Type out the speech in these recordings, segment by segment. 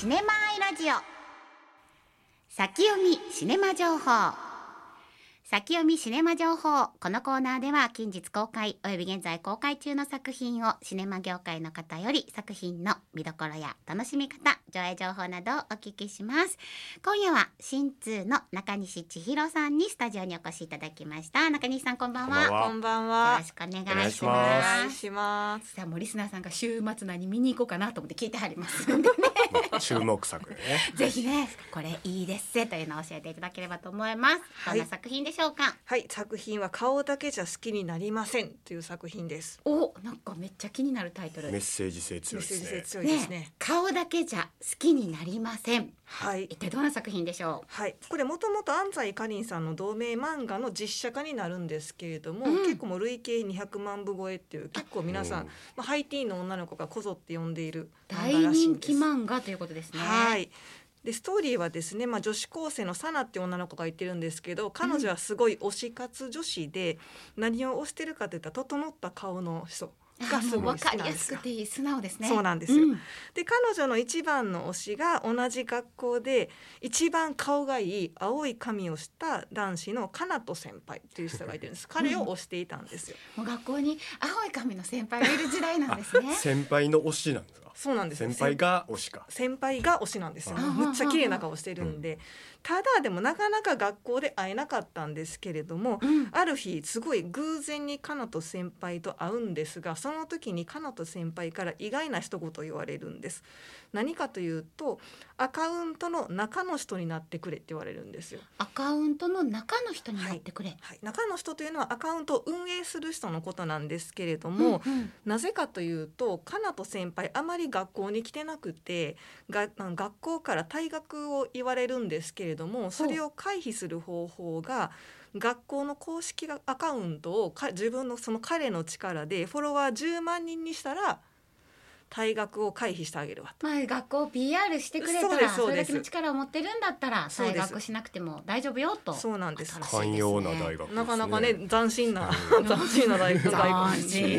シネマアイラジオ先読みシネマ情報。先読みシネマ情報。このコーナーでは近日公開および現在公開中の作品をシネマ業界の方より作品の見どころや楽しみ方、上映情報などをお聞きします。今夜は新通の中西千尋さんにスタジオにお越しいただきました。中西さん、こんばんは。 こんばんは。 よろしくお願いしおま願いす。 します。 さあ、もうリスナーさんが週末何見に行こうかなと思って聞いてはります注目作ね。 ぜひね、これいいですせというのを教えていただければと思います。どんな作品でしょうか？ はい、作品は顔だけじゃ好きになりませんという作品です。 お、なんかめっちゃ気になるタイトル。 メッセージ性強いですね。 メッセージ性強いですね。 顔だけじゃ好きになりません。 はい。 一体どんな作品でしょう？ はい、これもともと安西かりんさんの同名漫画の実写化になるんですけれども、結構もう累計200万部超えっていう結構皆さん、ハイティーンの女の子がこぞって読んでいる漫画大らしいんです。 人気漫画ということですね。 はい。でストーリーはですね、女子高生のサナって女の子が言ってるんですけど、彼女はすごい推し活女子で、何を推してるかといったら整った顔の人がすごい好きなんですよ。 分かりやすくていい、素直ですね。 そうなんですよ、で彼女の一番の推しが同じ学校で一番顔がいい青い髪をした男子のかなと先輩という人がいてるんです。彼を推していたんですよ。 もう学校に青い髪の先輩がいる時代なんですね。 先輩の推しなんですか？ そうなんですよ。 先輩が推しか。 先輩が推しなんですよ。むっちゃ綺麗な顔してるんで、ただでもなかなか学校で会えなかったんですけれども、ある日すごい偶然にかなと先輩と会うんですが、その時にかなと先輩から意外な一言言われるんです。何かというと、アカウントの中の人になってくれって言われるんですよ。 アカウントの中の人になってくれ。 はい、中の人というのはアカウントを運営する人のことなんですけれども、なぜかというと、かなと先輩あまり学校に来てなくて、学校から退学を言われるんですけれども、それを回避する方法が学校の公式アカウントを自分のその彼の力でフォロワー10万人にしたら退学を回避してあげるわと。 学校を PR してくれたら、それだけの力を持ってるんだったら退学しなくても大丈夫よと。 そうなんです。 寛容な大学ですね。 なかなかね、斬新な大学斬新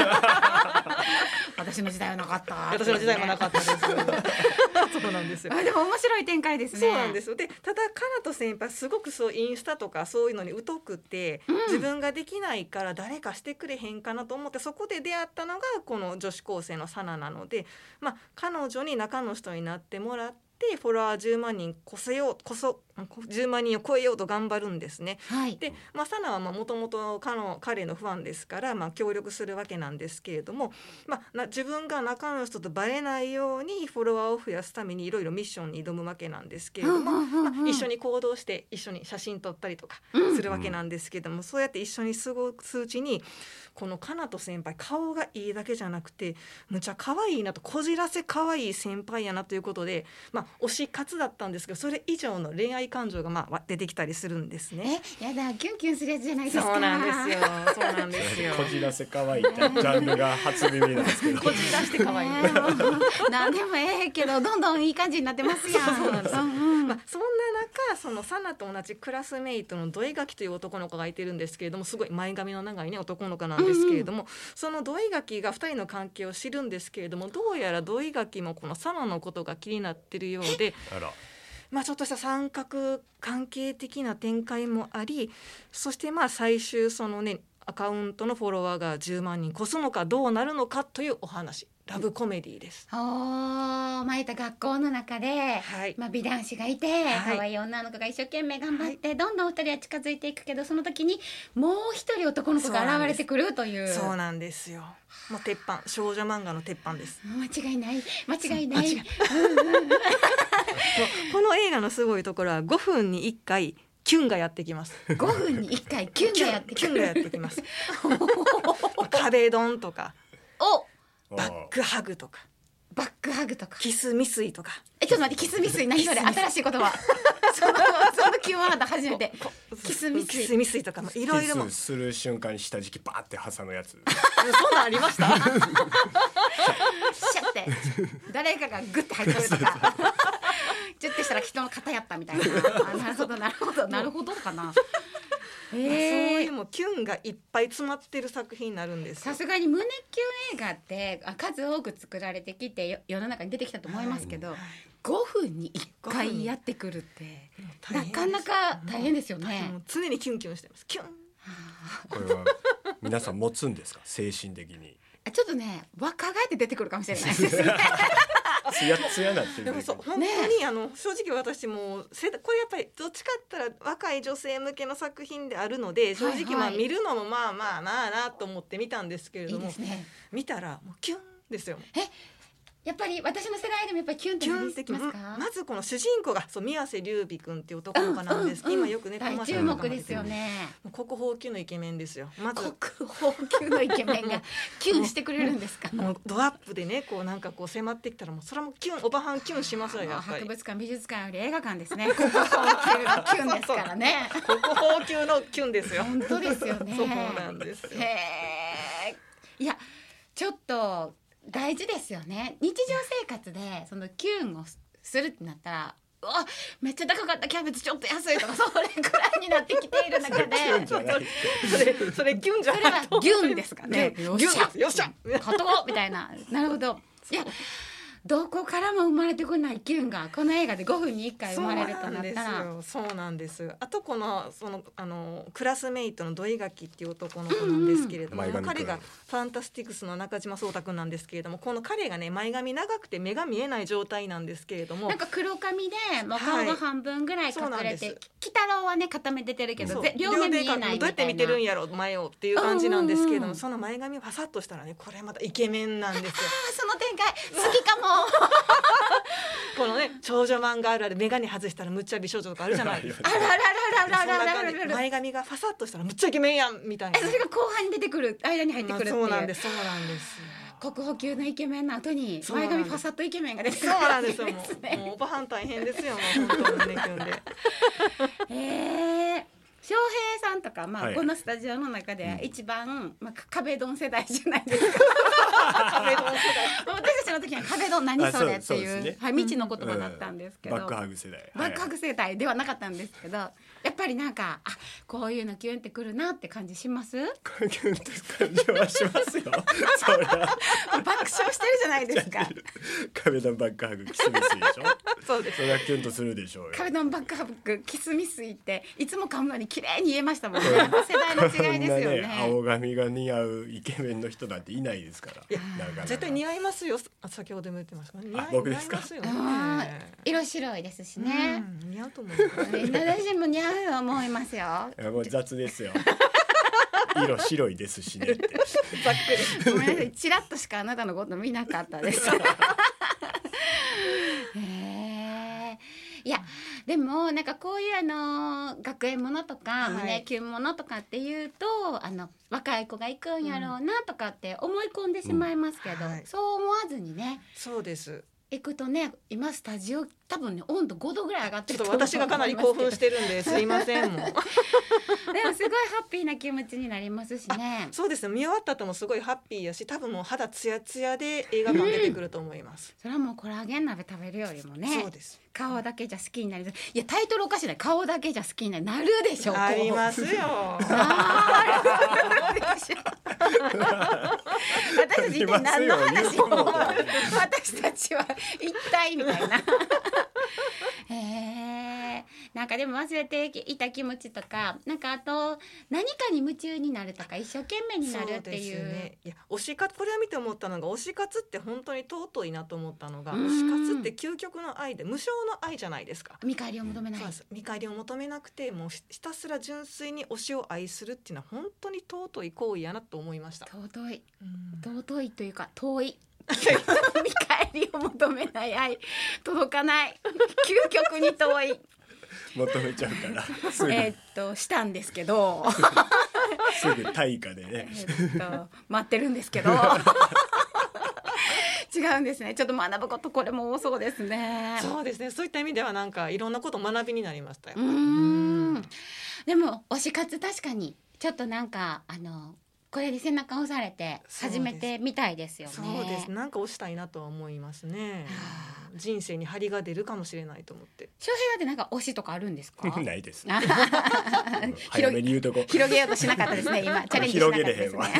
私の時代はなかった。 私の時代もなかったですそうなんですよ。 でも面白い展開ですね。 そうなんですよ。でただかなと先輩すごくそうインスタとかそういうのに疎くて、自分ができないから誰かしてくれへんかなと思って、そこで出会ったのがこの女子高生のサナなので、彼女に中の人になってもらって、フォロワー10万人10万人を超えようと頑張るんですね。で、サナはもともと彼のファンですから、協力するわけなんですけれども、自分が中の人とバレないようにフォロワーを増やすためにいろいろミッションに挑むわけなんですけれども、一緒に行動して一緒に写真撮ったりとかするわけなんですけれども、そうやって一緒に過ごすうちに、このかなと先輩顔がいいだけじゃなくてむちゃ可愛いなと、こじらせ可愛い先輩やなということで、推し活だったんですけど、それ以上の恋愛感情が出てきたりするんですね。 やだ、キュンキュンするやつじゃないですか。 そうなんですよ。そうなんですよ。 こじらせ可愛いってジャンルが初耳なんですけど。 こじらして可愛い。 なんでもけどどんどんいい感じになってますやん。 そうなんです。そんな中、そのサナと同じクラスメイトの土井垣という男の子がいてるんですけれども、すごい前髪の長いね男の子なんですけれども、その土井垣が2人の関係を知るんですけれども、どうやら土井垣もこのサナのことが気になってるようで、ちょっとした三角関係的な展開もあり、そして最終そのね、アカウントのフォロワーが10万人越すのかどうなるのかというお話。ラブコメディです。 いた学校の中で、美男子がいて、可愛い女の子が一生懸命頑張って、どんどんお二人は近づいていくけど、その時にもう一人男の子が現れてくるという。 そうなんですよ。もう鉄板、少女漫画の鉄板です。 間違いないこの映画のすごいところは5分に1回キュンがやってきます。 5分に1回キュンがやってきます壁ドンとかバックハグとかキス未遂とか。 ちょっと待って、キス未遂何それ、新しい言葉そのキーワード初めて。キス未遂とかもいろいろ。 キスする瞬間に下敷きバーって挟むやつ。 そんなんありました？ シャって誰かがグッて入ってくるとかチュッてしたら人の肩やったみたいな。なるほどかな。 そういうもキュンがいっぱい詰まってる作品になるんです。 さすがに胸キュン映画って数多く作られてきて世の中に出てきたと思いますけど、 5分に1回やってくるってなかなか大変ですよね。 もう常にキュンキュンしてます。キュン。 これは皆さん持つんですか、精神的に。 ちょっとね若返って出てくるかもしれないですね。 ツヤツヤなってる。 でもそう本当に、正直私もこれやっぱりどっちかって言ったら若い女性向けの作品であるので、正直まあ見るのもまあなと思って見たんですけれども、 いいですね、 見たらもうキュンですよ。 やっぱり私の世代でもやっぱりキュンってなりますか？ まずこの主人公が宮瀬隆美君っていう男の子なんですけど、今よくね大注目ですよね。 国宝級のイケメンですよ。まず国宝級のイケメンがキュンしてくれるんですか？ もうドアップでねなんか迫ってきたらもうそれもキュン、おばはんキュンしますよ。やっぱり博物館美術館より映画館ですね。国宝級のキュンですからね。 国宝級のキュンですよ。 本当ですよね。 そうなんですよ。 いやちょっと大事ですよね。日常生活でそのキュンをするってなったら、めっちゃ高かったキャベツちょっと安いとかそれくらいになってきている中でそれキュンじゃないと、それはギュンですかね。 よっしゃよっしゃ買っとこうみたいな。なるほど。いやどこからも生まれてこないキュンがこの映画で5分に1回生まれるとなったら、 そうなんですよ。あとクラスメイトの土井垣っていう男の子なんですけれども、彼がファンタスティクスの中島壮太君なんですけれども、この彼がね前髪長くて目が見えない状態なんですけれども、 なんか黒髪でもう顔が半分ぐらい隠れて、鬼太郎はね片目出てるけど両目見えないみたいな、 どうやって見てるんやろ前をっていう感じなんですけれども、その前髪をパサッとしたらね、これまたイケメンなんですよ。 その展開好きかも。 このね少女漫画あるある、眼鏡外したらむっちゃ美少女とかあるじゃないですか。前髪がファサッとしたらむっちゃイケメンやんみたいな。 それが後半に出てくる、間に入ってくるっていう。 そうなんです国宝級のイケメンの後に前髪ファサッとイケメンが出てくる。 そうなんですよ。もうおばはん大変ですよ。もう本当に胸キュンで。 翔平さんとか、このスタジオの中で一番、壁ドン世代じゃないですか。壁ドン世代。私たちの時は壁ドン何それっていう未知の言葉だったんですけど、 バックハグ世代、 バックハグ世代ではなかったんですけど、やっぱりなんかこういうのキュンってくるなって感じします？ キュンって感じはしますよ。それは爆笑してるじゃないですか。 壁ドンバックハグキスミスでしょ。 そうです。 それはキュンとするでしょうよ。 壁ドンバックハグキスミスっていつも噛むのに綺麗に言えましたもんね。世代の違いですよね。 青髪が似合うイケメンの人なんていないですから。 絶対似合いますよ。先ほども言ってました。 僕ですか。 色白いですしね。 似合うと思う。 私も似合うと思いますよ。 もう雑ですよ。色白いですしねって。 ざっくり。ごめんなさい。チラッとしかあなたのこと見なかったです。いやでもなんかこういう学園ものとか胸キュンものとかっていうと若い子が行くんやろうなとかって思い込んでしまいますけど、そう思わずにね。 そうです。 行くとね、今スタジオ多分ね温度5度ぐらい上がってると思います。私がかなり興奮してるんですいませんもう。でもすごいハッピーな気持ちになりますしね。 そうですね。見終わった後もすごいハッピーやし、多分もう肌ツヤツヤで映画館出てくると思います。 それはもうコラーゲン鍋食べるよりもね。 そうです。 顔だけじゃ好きになり、いやタイトルおかしいね。顔だけじゃ好きになるでしょ。 ありますよ。 私たち一体何の話を私たちは一体みたいな。なんかでも忘れていた気持ちとか、なんかあと何かに夢中になるとか一生懸命になるっていう。 そうですね。いや推し活、これを見て思ったのが、推し活って本当に尊いなと思ったのが、推し活って究極の愛で無償の愛じゃないですか。 見返りを求めない。 そうです。見返りを求めなくて、もうひたすら純粋に推しを愛するっていうのは本当に尊い行為やなと思いました。 尊いというか遠い。見返りを求めない愛、届かない、究極に遠い。 求めちゃうからしたんですけどすぐ対価でね待ってるんですけど違うんですね。ちょっと学ぶことこれも多そうですね。 そうですね。そういった意味ではなんかいろんなこと学びになりましたよ。 でも推し活確かにちょっとなんかこれに背中を押されて始めてみたいですよね。 そうです。なんか推したいなとは思いますね。 人生に張りが出るかもしれないと思って。 翔平だってなんか推しとかあるんですか？ ないです。早めに言うとこ。 広げようとしなかったですね今。チャレンジしなかったですね。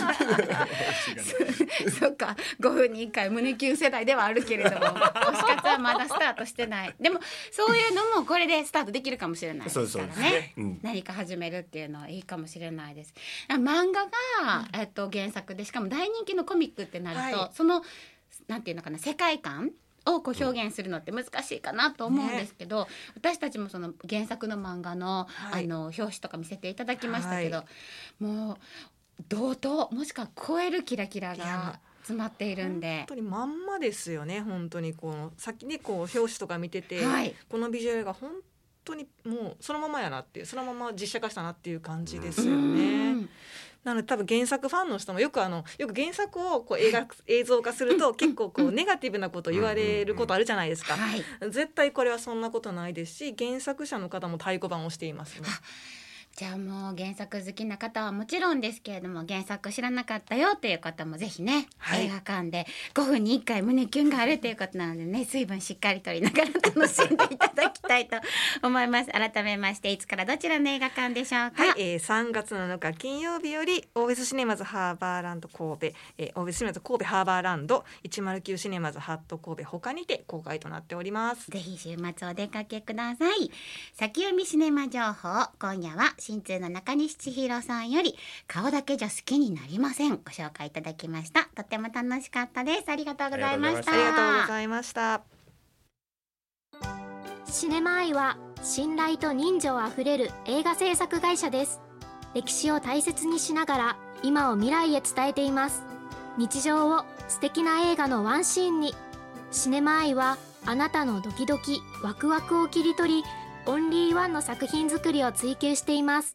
そっか、5分に1回胸キュン世代ではあるけれども、推し活はまだスタートしてない。でもそういうのもこれでスタートできるかもしれないですからね。何か始めるっていうのはいいかもしれないです。漫画が、原作でしかも大人気のコミックってなると、そのなんていうのかな、世界観をこう表現するのって難しいかなと思うんですけど、私たちもその原作の漫画の、表紙とか見せていただきましたけど、もう同等もしくは超えるキラキラが詰まっているんで、 本当にまんまですよね。本当にこのさっきねこう表紙とか見てて、このビジュアルが本当にもうそのままやなっていう、そのまま実写化したなっていう感じですよね。なので多分原作ファンの人もよく原作をこう映像化すると結構こうネガティブなことを言われることあるじゃないですか。絶対これはそんなことないですし、原作者の方も太鼓判をしていますね。 じゃあもう原作好きな方はもちろんですけれども、原作知らなかったよっていう方もぜひね、映画館で5分に1回胸キュンがあるということなのでね、水分しっかりとりながら楽しんでいただきたいと思います。改めまして、いつからどちらの映画館でしょうか？ 3月7日金曜日よりオーベスシネマズハーバーランド神戸、オーベスシネマズ神戸ハーバーランド109シネマズハット神戸他にて公開となっております。 ぜひ週末お出かけください。先読みシネマ情報、今夜は新通の中西千尋さんより顔だけじゃ好きになりません、ご紹介いただきました。とても楽しかったです。ありがとうございました。 ありがとうございました。 シネマアイは信頼と人情あふれる映画制作会社です。歴史を大切にしながら今を未来へ伝えています。日常を素敵な映画のワンシーンに。シネマアイはあなたのドキドキワクワクを切り取り、オンリーワンの作品作りを追求しています。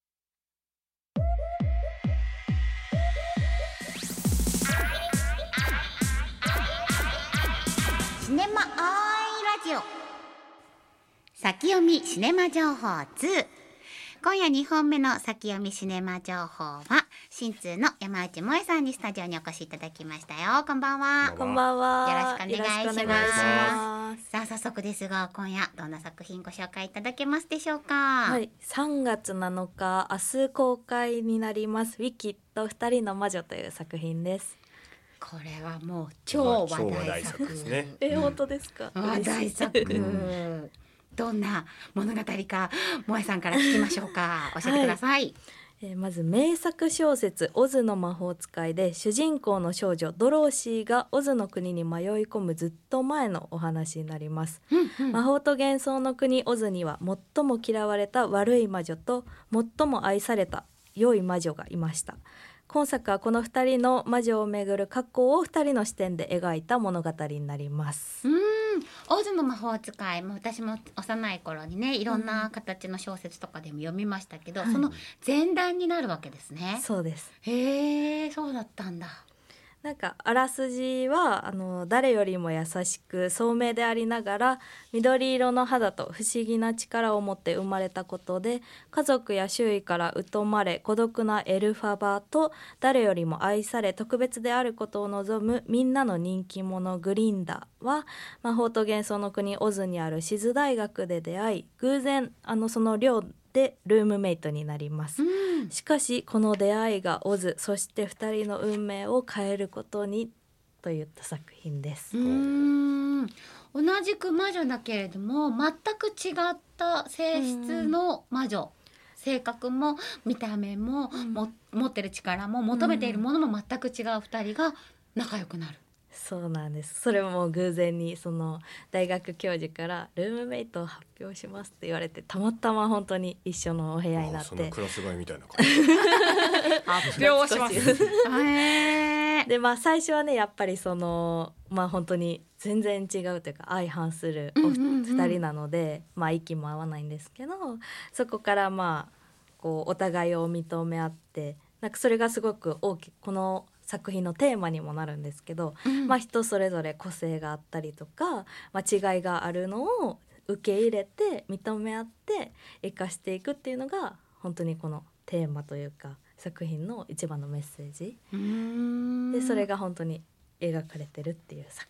シネマアイラジオ、先読みシネマ情報2。今夜2本目の先読みシネマ情報は新通の山内萌さんにスタジオにお越しいただきましたよ。こんばんは。 こんばんは。 よろしくお願いします。さあ早速ですが、今夜どんな作品ご紹介いただけますでしょうか？ はい、3月7日明日公開になりますウィキッド2人の魔女という作品です。 これはもう超話題作ですね。 本当ですか？ 話題作どんな物語か萌さんから聞きましょうか。教えてください。 まず名作小説オズの魔法使いで、主人公の少女ドローシーがオズの国に迷い込むずっと前のお話になります。魔法と幻想の国オズには最も嫌われた悪い魔女と最も愛された良い魔女がいました。今作はこの2人の魔女をめぐる過去を2人の視点で描いた物語になります。 オズの魔法使いも私も幼い頃にね、いろんな形の小説とかでも読みましたけど、その前段になるわけですね。 そうです。 へえ、そうだったんだ。 なんかあらすじは誰よりも優しく聡明でありながら緑色の肌と不思議な力を持って生まれたことで、家族や周囲から疎まれ孤独なエルファバと誰よりも愛され特別であることを望むみんなの人気者グリンダは魔法と幻想の国オズにあるシズ大学で出会い、偶然その寮でルームメイトになります。しかしこの出会いがオズそして2人の運命を変えることにといった作品です。 同じく魔女だけれども全く違った性質の魔女、性格も見た目も、持ってる力も求めているものも全く違う2人が仲良くなる。 そうなんです。それも偶然にその大学教授からルームメイトを発表しますって言われて、たまたま本当に一緒のお部屋になって、 そのクラス替えみたいな感じ発表しますで最初はねやっぱり本当に全然違うというか相反する2人なので、息も合わないんですけど、そこからこうお互いを認め合って、なんかそれがすごく大きいこの作品のテーマにもなるんですけど、人それぞれ個性があったりとか、違いがあるのを受け入れて認め合って生かしていくっていうのが本当にこのテーマというか作品の一番のメッセージで、それが本当に描かれてるっていう作品です。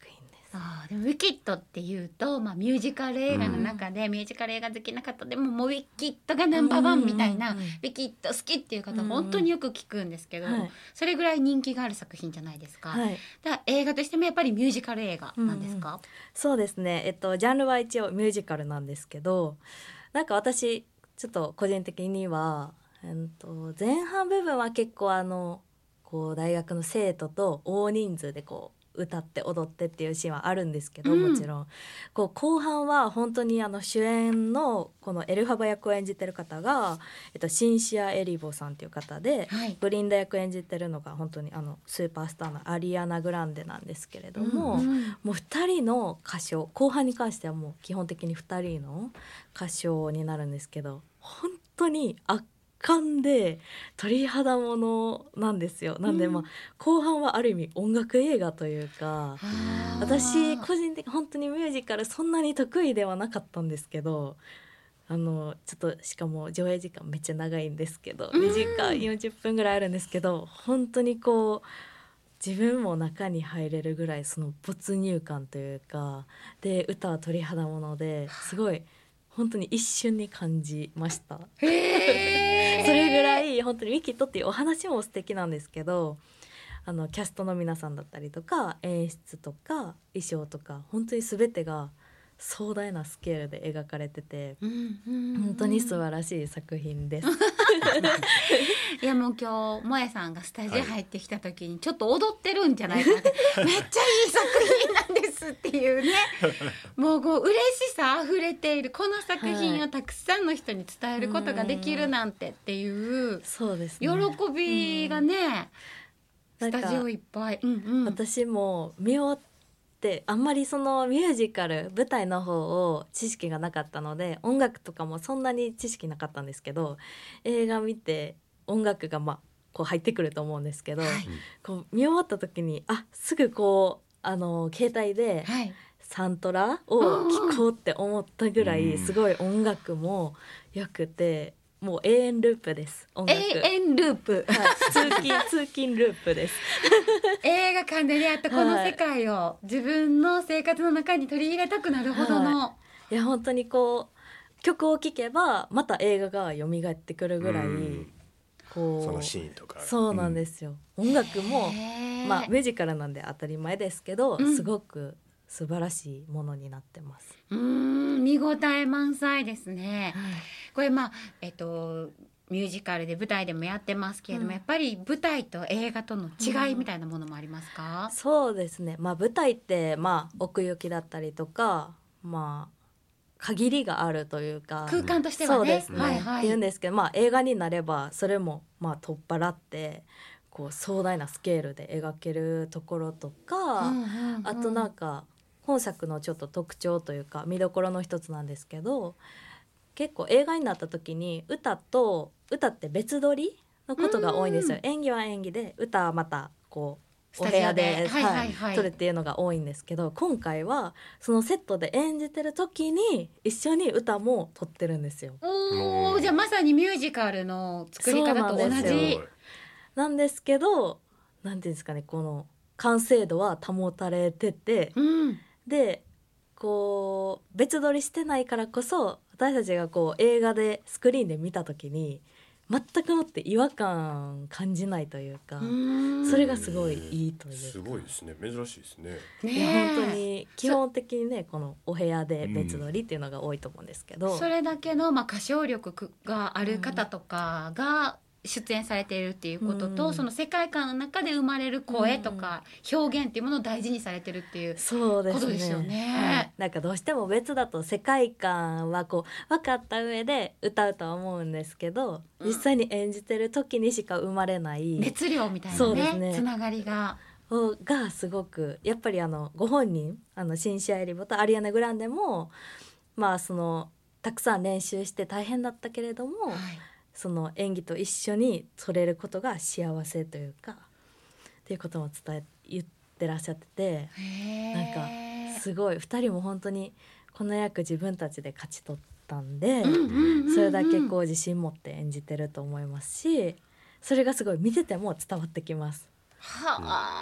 でもウィキッドっていうと、ミュージカル映画の中で、ミュージカル映画好きな方でももうウィキッドがナンバーワンみたいな、ウィキッド好きっていう方本当によく聞くんですけど、それぐらい人気がある作品じゃないですか、だから映画としてもやっぱりミュージカル映画なんですか？ そうですね、ジャンルは一応ミュージカルなんですけど、なんか私ちょっと個人的には、前半部分は結構こう大学の生徒と大人数でこう歌って踊ってっていうシーンはあるんですけど、もちろんこう後半は本当に主演のこのエルファバ役を演じてる方が、シンシア・エリボさんっていう方で、ブリンダ役を演じてるのが本当にスーパースターのアリアナ・グランデなんですけれども、もう2人の歌唱、後半に関してはもう基本的に2人の歌唱になるんですけど、本当に圧巻で鳥肌ものなんですよ。なんで後半はある意味音楽映画というか、私個人的に本当にミュージカルそんなに得意ではなかったんですけど、ちょっとしかも上映時間めっちゃ長いんですけど、2時間40分ぐらいあるんですけど、本当にこう自分も中に入れるぐらいその没入感というかで、歌は鳥肌ものですごい本当に一瞬に感じました。それぐらい本当にウィキッドっていうお話も素敵なんですけど、キャストの皆さんだったりとか演出とか衣装とか本当に全てが壮大なスケールで描かれてて、本当に素晴らしい作品です。 いやもう今日もえさんがスタジオ入ってきた時にちょっと踊ってるんじゃないかなって、めっちゃいい作品なんですっていうねもう嬉しさあふれているこの作品をたくさんの人に伝えることができるなんてっていうそうですね、 喜びがね、スタジオいっぱい、 私も見終わってあんまりそのミュージカル舞台の方を知識がなかったので、音楽とかもそんなに知識なかったんですけど、映画見て音楽がこう入ってくると思うんですけど、こう見終わった時にすぐこう携帯でサントラを聴こうって思ったぐらい、すごい音楽も良くて、もう永遠ループです。音楽永遠ループ、 通勤ループです映画館でね、あとこの世界を自分の生活の中に取り入れたくなるほどの、 いや本当にこう曲を聴けばまた映画が蘇ってくるぐらい、こうそのシーンとか、 そうなんですよ、音楽もミュージカルなんで当たり前ですけど、すごく素晴らしいものになってます。 見応え満載ですね、これミュージカルで舞台でもやってますけれども、やっぱり舞台と映画との違いみたいなものもありますか？ そうですね、舞台って奥行きだったりとか限りがあるというか、 空間としてはね、 そうですね、っていうんですけど、映画になればそれも取っ払ってこう壮大なスケールで描けるところとか、あとなんか本作のちょっと特徴というか見どころの一つなんですけど、結構映画になった時に歌って別撮りのことが多いんですよ。演技は演技で、歌はまたこうお部屋で撮るっていうのが多いんですけど、今回はそのセットで演じてる時に一緒に歌も撮ってるんですよ。 じゃあまさにミュージカルの作り方と同じなんですけど、なんていうんですかね、この完成度は保たれてて、でこう別撮りしてないからこそ私たちがこう映画でスクリーンで見た時に全くもって違和感感じないというか、それがすごいいいというか、 すごいですね、珍しいですね。 いや本当に基本的にね、このお部屋で別撮りっていうのが多いと思うんですけど、 それだけの歌唱力がある方とかが出演されているっていうことと、その世界観の中で生まれる声とか表現っていうものを大事にされてるっていうことですよね。 なんかどうしても別だと世界観はこう分かった上で歌うとは思うんですけど、実際に演じてる時にしか生まれない熱量みたいな ねつながりがすごくやっぱりご本人シンシア・エリボとアリアナ・グランデもそのたくさん練習して大変だったけれども、その演技と一緒に撮れることが幸せというかっていうことも言ってらっしゃってて、なんかすごい2人も本当にこの役自分たちで勝ち取ったんで、それだけこう自信持って演じてると思いますし、それがすごい見てても伝わってきます。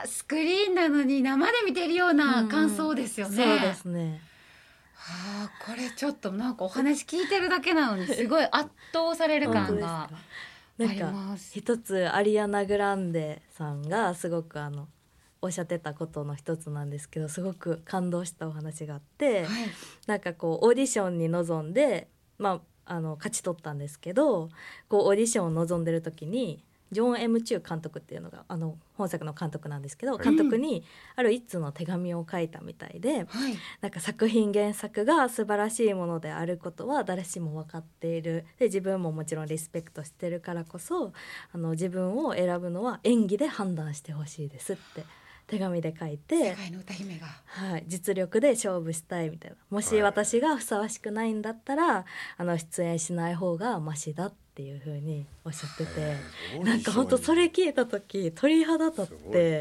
スクリーンなのに生で見てるような感想ですよね。 そうですね。 これちょっとなんかお話聞いてるだけなのにすごい圧倒される感があります。 一つアリアナ・グランデさんがすごくおっしゃってたことの一つなんですけど、すごく感動したお話があって、なんかこうオーディションに臨んで、勝ち取ったんですけど、こうオーディションを臨んでる時にジョン・ M. チュー監督っていうのが本作の監督なんですけど、監督にある一通の手紙を書いたみたいで、なんか作品原作が素晴らしいものであることは誰しも分かっている。で自分ももちろんリスペクトしてるからこそ自分を選ぶのは演技で判断してほしいですって手紙で書いて、 世界の歌姫が、 実力で勝負したいみたいな、もし私がふさわしくないんだったら出演しない方がマシだっていう風におっしゃってて、なんか本当それ聞いた時鳥肌立って、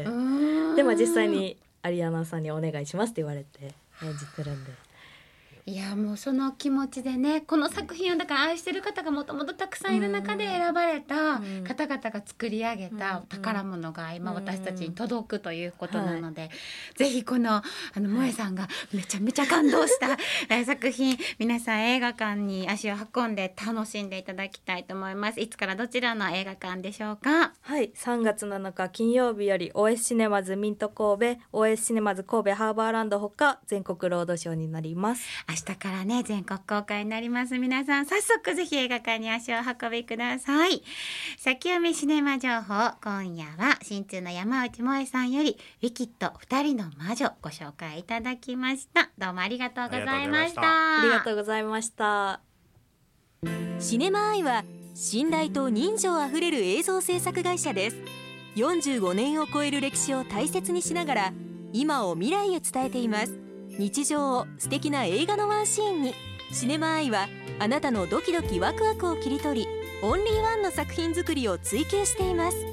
で実際にアリアナさんにお願いしますって言われて演じてるんで、 いやもうその気持ちでね、この作品をだから愛してる方がもともとたくさんいる中で選ばれた方々が作り上げた宝物が今私たちに届くということなので、ぜひこの萌さんがめちゃめちゃ感動した作品、皆さん映画館に足を運んで楽しんでいただきたいと思います。いつからどちらの映画館でしょうか？ 3月7日金曜日より OS シネマズミント神戸、 OS シネマズ神戸ハーバーランドほか全国ロードショーになります。 明日からね全国公開になります。皆さん早速ぜひ映画館に足を運びください。先読みシネマ情報、今夜は新通の山内萌さんよりウィキッド二人の魔女ご紹介いただきました。どうもありがとうございました。 ありがとうございました。 シネマアイは信頼と人情あふれる映像制作会社です。45年を超える歴史を大切にしながら今を未来へ伝えています。日常を素敵な映画のワンシーンに。シネマアイはあなたのドキドキワクワクを切り取り、オンリーワンの作品作りを追求しています。